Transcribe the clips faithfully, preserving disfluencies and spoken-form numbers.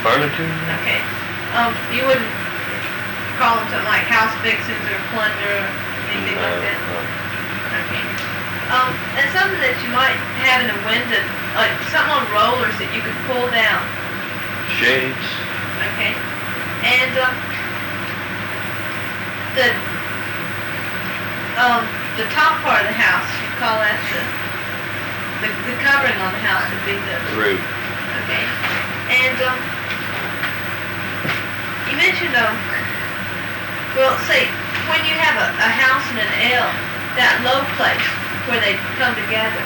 furniture? Okay. Um, you wouldn't call them something like house fixings or plunder or anything No, like that? no. Okay. Um, and something that you might have in a window, like something on rollers that you could pull down. Shades? Okay. And, um, the, um, the top part of the house, you call that the, the, the covering on the house would be the, Roof. okay. And, um, you mentioned, um, well, say, when you have a, a house and an L, that low place where they come together.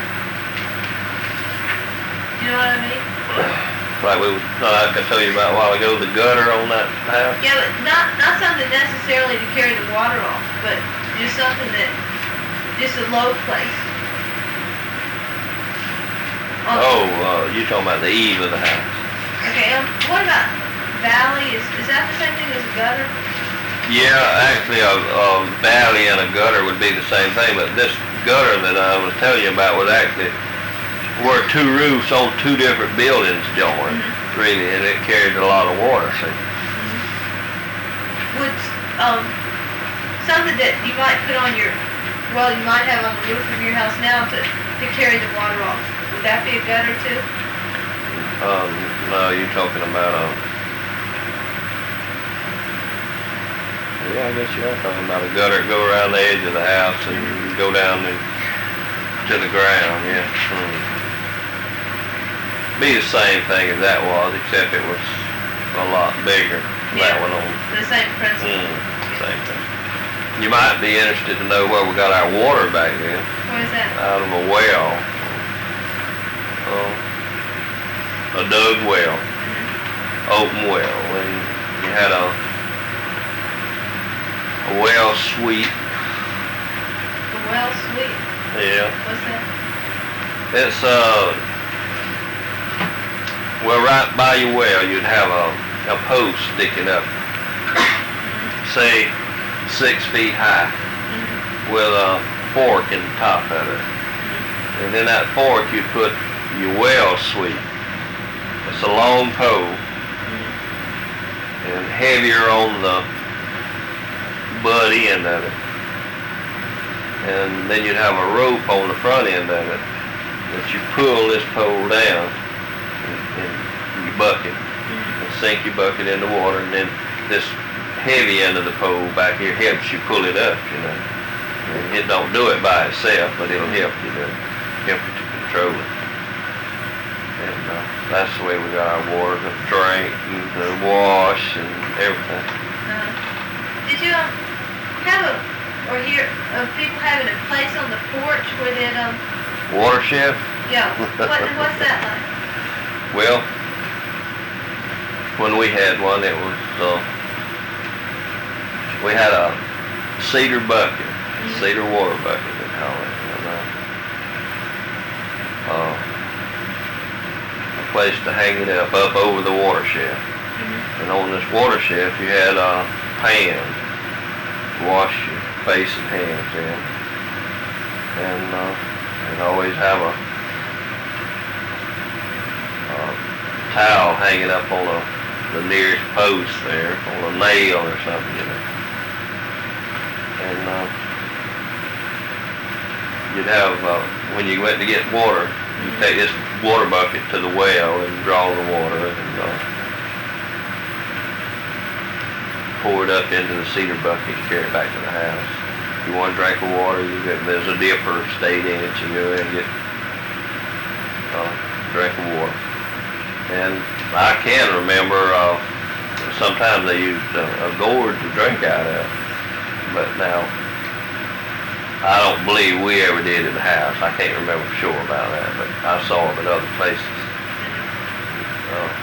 You know what I mean? Like we, like I told you about a while ago, the gutter on that house? Yeah, but not, not something necessarily to carry the water off, but just something that, just a low place. On- Oh, uh, you talking about the eave of the house? Okay, um, what about valley? Is, is that the same thing as a gutter? Yeah, actually, a, a valley and a gutter would be the same thing, but this gutter that I was telling you about was actually where two roofs on two different buildings joined, Mm-hmm. really, and it carried a lot of water, see. Mm-hmm. Would, um, something that you might put on your, well, you might have on the roof of your house now to, to carry the water off. Would that be a gutter too? Um, no, you're talking about a, yeah, I guess you are talking about a gutter, go around the edge of the house and go down and to the ground, yeah. Hmm. Be the same thing as that was, except it was a lot bigger. Yeah. That one on. The same principle. Hmm. Same thing. You might be interested to know where we got our water back then. Where is that? Out of a well. Oh, a dug well, Mm-hmm. open well. When you had a a well sweep. The well sweep. Yeah. What's that? It's uh. Well, right by your well, you'd have a a post sticking up, say six feet high, Mm-hmm. with a fork in the top of it. And in that fork, you put your well sweep. It's a long pole and heavier on the butt end of it. And then you'd have a rope on the front end of it that you pull this pole down in, in your bucket and sink your bucket in the water, and then this heavy end of the pole back here helps you pull it up, you know. And it don't do it by itself, but it'll help you to help you to control it. And uh, that's the way we got our water to drink and to wash and everything. Uh-huh. Did you um, have a, or hear of people having a place on the porch where they'd, um, Water chef? yeah, what, what's that like? Well, when we had one, it was, uh, we had a cedar bucket, Mm-hmm. cedar water bucket, they call it. And, uh, uh, a place to hang it up, up over the water shelf. Mm-hmm. And on this water shelf, you had a pan to wash your face and hands in. And uh, you'd always have a, a towel hanging up on a, the nearest post there, on a nail or something, you know. And uh, you'd have, uh, when you went to get water, you'd take this water bucket to the well and draw the water and uh, pour it up into the cedar bucket and carry it back to the house. If you want a drink of water, you get, there's a dipper stayed in it, you go in and get uh, a drink of water. And I can remember uh, sometimes they used uh, a gourd to drink out of, but now I don't believe we ever did at the house. I can't remember for sure about that, but I saw them at other places. Uh,